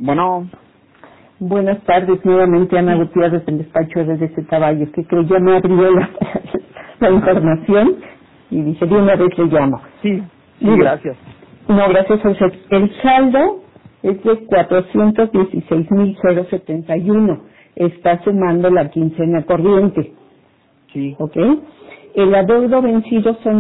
Bueno, Buenas tardes, nuevamente Ana Gutiérrez del despacho de DC Caballos, que creo ya me abrió la información y dije, de una vez le llamo. sí, Mire, gracias. No, gracias a usted. El saldo es de 416,071. Está sumando la quincena corriente, Sí, ¿ok? El adeudo vencido son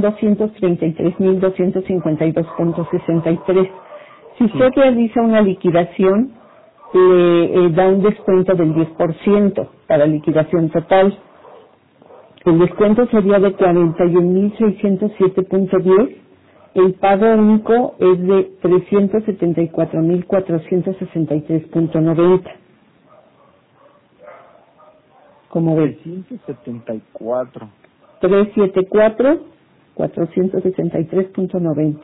233,252,63. Si usted realiza una liquidación, le da un descuento del 10% para liquidación total. El descuento sería de 41,607,10. El pago único es de 374,463,90. ¿Cómo ves? 374. 374,463,90.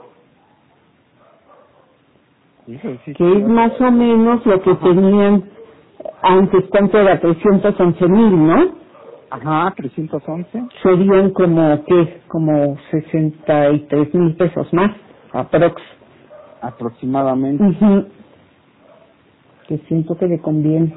Hijo, sí, Que es más o menos lo que tenían antes. ¿Cuánto era? 311,000, ¿no? Ajá, 311. Serían como, ¿qué? Como 63,000 pesos más, aprox. Aproximadamente. Ujú. Que siento que le conviene.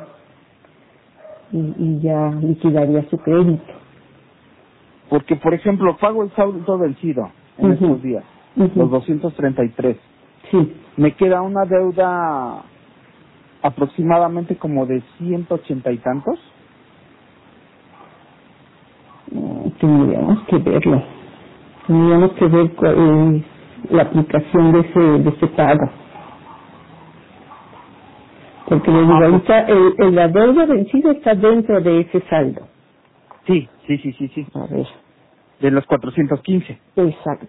Y ya liquidaría su crédito. Porque, por ejemplo, pago el saldo vencido en Ujú. estos días, Ujú. los 233. Sí. Me queda una deuda aproximadamente como de 180 y tantos. Tendríamos que verlo. Tendríamos que ver cuál es la aplicación de ese pago. Porque le digo, ahorita la deuda vencida está dentro de ese saldo. Sí. A ver, De los 415. exacto,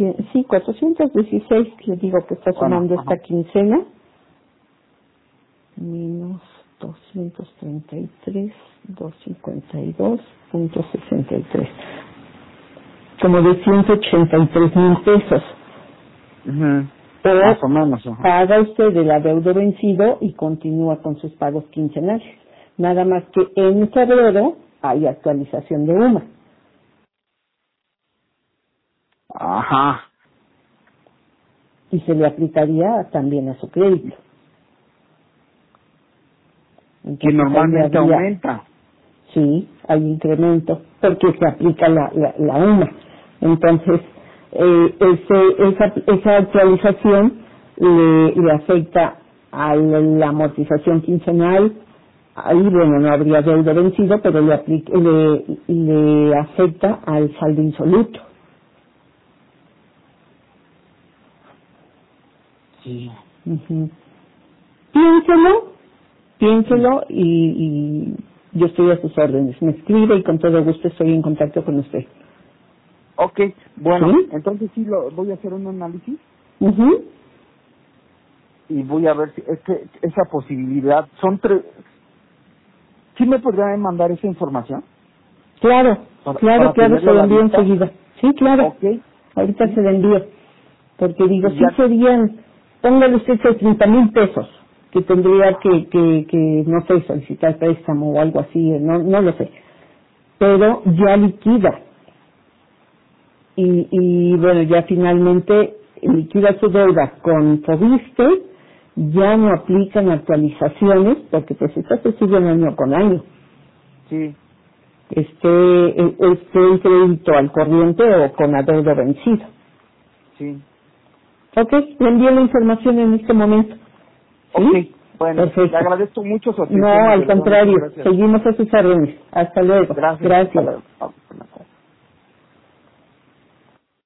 416, le digo que está Bueno, sumando ajá. esta quincena, menos 233, 252,63. Como de 183,000 pesos. Ujú. O Más o menos. Ajá. paga usted el adeudo vencido y continúa con sus pagos quincenales. Nada más que en febrero hay actualización de UMA. Ajá. Y se le aplicaría también a su crédito. Que Entonces, ahí normalmente habría- aumenta. Sí, hay incremento porque se aplica la UMA. Entonces, esa actualización le afecta a la amortización quincenal. Ahí, bueno, no habría deuda vencido, pero le afecta al saldo insoluto. Sí. Ujú. Piénselo y yo estoy a sus órdenes. Me escribe y con todo gusto estoy en contacto con usted. Ok, bueno, ¿Sí? entonces sí voy a hacer un análisis Ujú. y voy a ver si es que esa posibilidad son tres. ¿Sí me podrían mandar esa información? Claro, Para se tenerlo a lo la envío vista. enseguida. Sí, claro, Ok, ahorita sí, se lo envío. Porque digo, y sí ya, serían, póngale usted 30,000 pesos, que tendría que, no sé, solicitar préstamo o algo así, no lo sé. Pero ya liquida. Y bueno, ya finalmente liquida su deuda con Fobiste, ya no aplican actualizaciones, porque pues estas se siguen año con año. sí, Esté el crédito al corriente o con adeudo vencido. sí. Ok, le envío la información en este momento. ¿Sí? Ok, bueno, le Perfecto. agradezco mucho su No, atención. al de verdad, muchas contrario, gracias. seguimos a sus órdenes. Hasta luego. Gracias, hasta Gracias. luego.